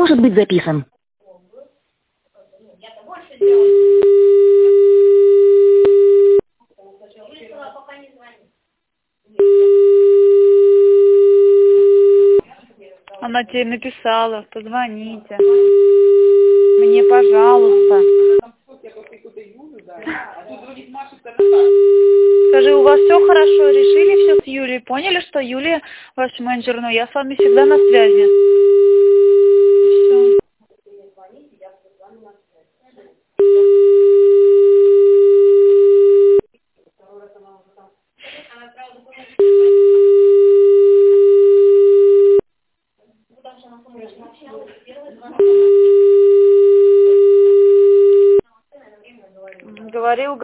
может быть записан. Она тебе написала, позвоните. Мне, пожалуйста. Скажи, у вас все хорошо? Решили все с Юлей? Поняли, что Юлия ваш менеджер, но я с вами всегда на связи. Всё. Говорил.